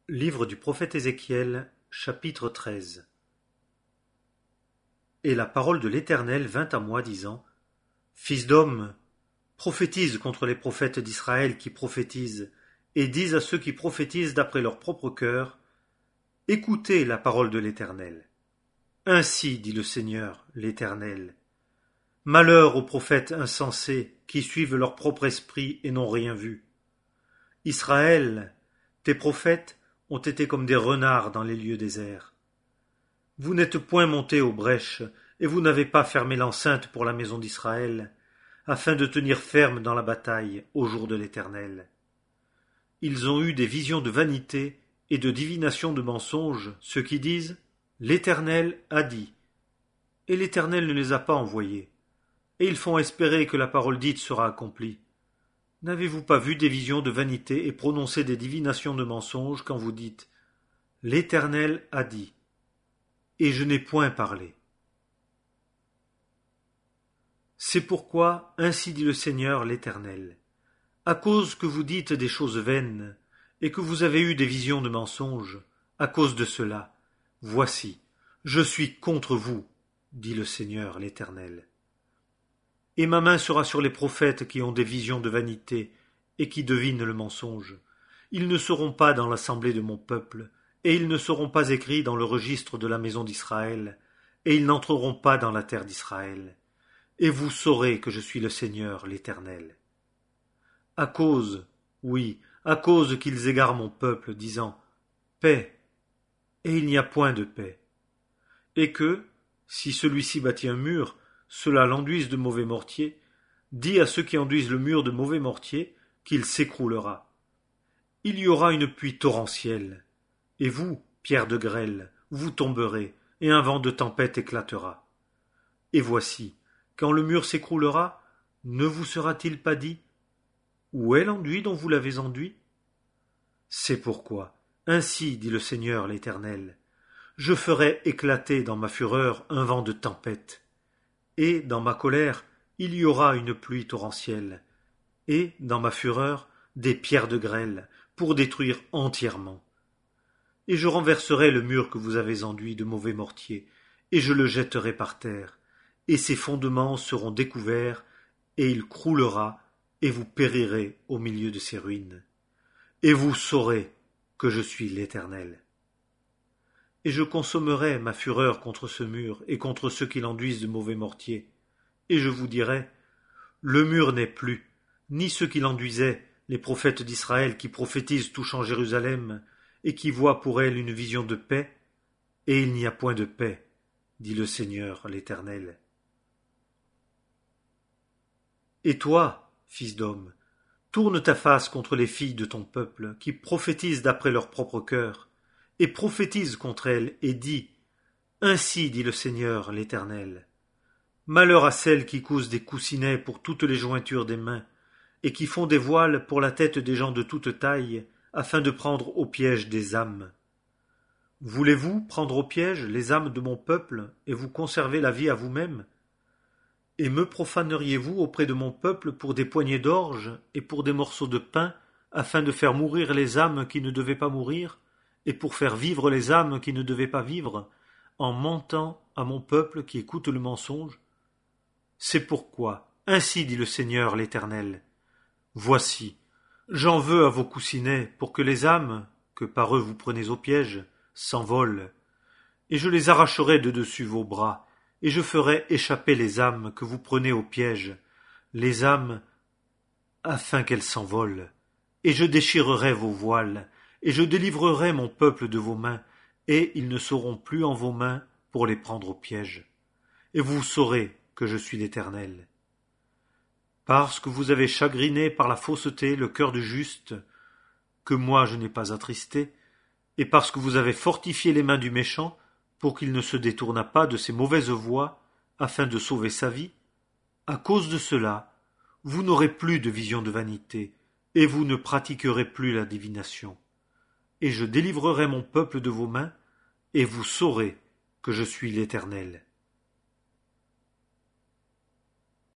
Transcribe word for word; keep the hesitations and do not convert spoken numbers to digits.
Livre du prophète Ézéchiel, chapitre treize. Et la parole de l'Éternel vint à moi, disant: Fils d'homme, prophétise contre les prophètes d'Israël qui prophétisent, et dis à ceux qui prophétisent d'après leur propre cœur: Écoutez la parole de l'Éternel. Ainsi dit le Seigneur, l'Éternel. Malheur aux prophètes insensés qui suivent leur propre esprit et n'ont rien vu. Israël, tes prophètes ont été comme des renards dans les lieux déserts. Vous n'êtes point montés aux brèches, et vous n'avez pas fermé l'enceinte pour la maison d'Israël, afin de tenir ferme dans la bataille au jour de l'Éternel. Ils ont eu des visions de vanité et de divination de mensonges, ceux qui disent: L'Éternel a dit, et l'Éternel ne les a pas envoyés, et ils font espérer que la parole dite sera accomplie. N'avez-vous pas vu des visions de vanité et prononcé des divinations de mensonges quand vous dites: L'Éternel a dit, et je n'ai point parlé? C'est pourquoi, ainsi dit le Seigneur l'Éternel, à cause que vous dites des choses vaines, et que vous avez eu des visions de mensonges, à cause de cela, voici, je suis contre vous, dit le Seigneur l'Éternel. Et ma main sera sur les prophètes qui ont des visions de vanité et qui devinent le mensonge. Ils ne seront pas dans l'assemblée de mon peuple, et ils ne seront pas écrits dans le registre de la maison d'Israël, et ils n'entreront pas dans la terre d'Israël. Et vous saurez que je suis le Seigneur l'Éternel. À cause, oui, à cause qu'ils égarent mon peuple, disant: Paix, et il n'y a point de paix. Et que, si celui-ci bâtit un mur, cela l'enduise de mauvais mortier, dis à ceux qui enduisent le mur de mauvais mortier qu'il s'écroulera. Il y aura une pluie torrentielle, et vous, pierres de grêle, vous tomberez, et un vent de tempête éclatera. Et voici, quand le mur s'écroulera, ne vous sera-t-il pas dit: Où est l'enduit dont vous l'avez enduit? C'est pourquoi, ainsi dit le Seigneur l'Éternel, je ferai éclater dans ma fureur un vent de tempête, et dans ma colère il y aura une pluie torrentielle, et dans ma fureur des pierres de grêle, pour détruire entièrement. Et je renverserai le mur que vous avez enduit de mauvais mortier, et je le jetterai par terre, et ses fondements seront découverts, et il croulera, et vous périrez au milieu de ses ruines. Et vous saurez que je suis l'Éternel. Et je consommerai ma fureur contre ce mur et contre ceux qui l'enduisent de mauvais mortier. Et je vous dirai: Le mur n'est plus, ni ceux qui l'enduisaient, les prophètes d'Israël qui prophétisent touchant Jérusalem, et qui voient pour elle une vision de paix, et il n'y a point de paix, dit le Seigneur l'Éternel. Et toi, fils d'homme, tourne ta face contre les filles de ton peuple, qui prophétisent d'après leur propre cœur, et prophétise contre elles, et dis: Ainsi dit le Seigneur l'Éternel. Malheur à celles qui cousent des coussinets pour toutes les jointures des mains, et qui font des voiles pour la tête des gens de toute taille, afin de prendre au piège des âmes. Voulez-vous prendre au piège les âmes de mon peuple, et vous conserver la vie à vous-même? Et me profaneriez-vous auprès de mon peuple pour des poignées d'orge et pour des morceaux de pain, afin de faire mourir les âmes qui ne devaient pas mourir, et pour faire vivre les âmes qui ne devaient pas vivre, en mentant à mon peuple qui écoute le mensonge? C'est pourquoi, ainsi dit le Seigneur l'Éternel, voici, j'en veux à vos coussinets pour que les âmes, que par eux vous prenez au piège, s'envolent, et je les arracherai de dessus vos bras, et je ferai échapper les âmes que vous prenez au piège, les âmes, afin qu'elles s'envolent, et je déchirerai vos voiles, et je délivrerai mon peuple de vos mains, et ils ne seront plus en vos mains pour les prendre au piège. Et vous saurez que je suis l'Éternel. Parce que vous avez chagriné par la fausseté le cœur du juste, que moi je n'ai pas attristé, et parce que vous avez fortifié les mains du méchant, pour qu'il ne se détournât pas de ses mauvaises voies, afin de sauver sa vie, à cause de cela, vous n'aurez plus de vision de vanité, et vous ne pratiquerez plus la divination. Et je délivrerai mon peuple de vos mains, et vous saurez que je suis l'Éternel.